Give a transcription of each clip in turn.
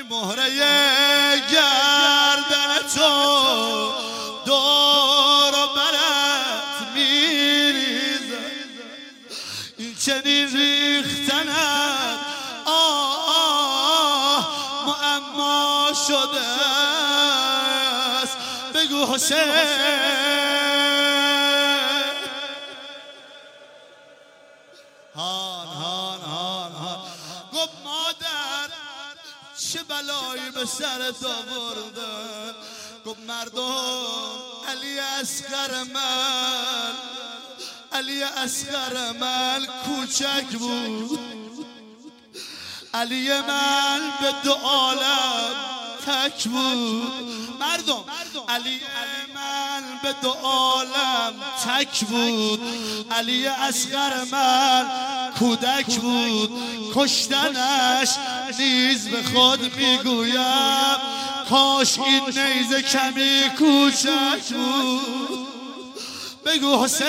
مهره گردن تو دور و برت میریزه، این چنین ریختنت معما شده است. بگو حسین. گفت مادر چه بلایی به سرت آوردن؟ گفت مردم علی اصغر من کوچک بود، علی من به دو عالم تک بود. مردم علی من به دو عالم تک بود، علی اصغر من کودک بود. کشتنش نیز به خود میگویم کاش این نیزه کمی کوچک بود. بگو حسین.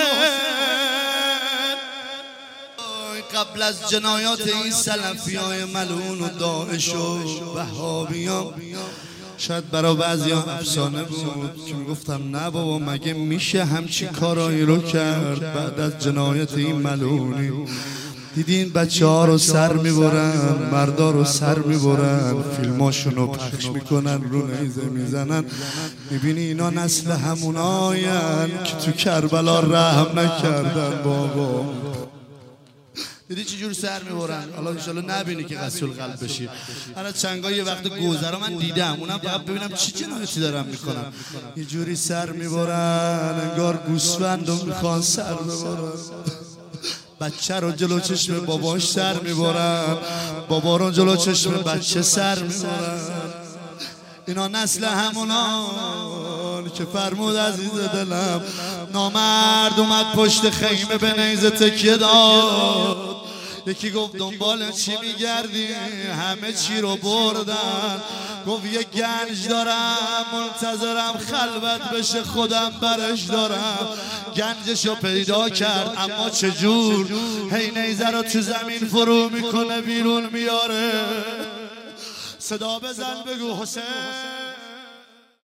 قبل از جنایات این سلفیای ملعون و داعش و وهابیان شاید برای بعضی‌ها افسانه بود که میگفتم نه بابا مگه میشه همچین کارایی رو کرد بعد از جنایت این ملعونی. دیدین بچه‌ها رو سر میبرن، مردا رو سر میبرن، فیلماشون رو پخش میکنن، رو نیزه میزنن. میبینی اینا نسل هموناین که تو کربلا رحم نکردن بابا. دیدی چجور سر میبرن؟ حالا انشالله نبینی که غسیل قلب بشی. حالا چنگا یه وقت گذرا من دیدم، اونم فقط ببینم چی جنایتی دارم میکنم. یه جوری سر میبرن انگار گوسفند رو میخوان سر ببرن. بچه رو جلو چشم باباش سر میبرن، بابا رو جلو چشم بچه سر میبرن. اینا نسل همونان که فرمود عزیز دلم نامرد اومد پشت خیمه به نیزه تکیه داد. یکی گفت دنبال چی میگردی؟ همه چی رو بردن. گفت یه گنج دارم منتظرم خلوت بشه خودم برش دارم. گنجشو پیدا کرد اما چجور؟ هی نیزه رو تو زمین فرو میکنه بیرون میاره. صدا بزن بگو حسین.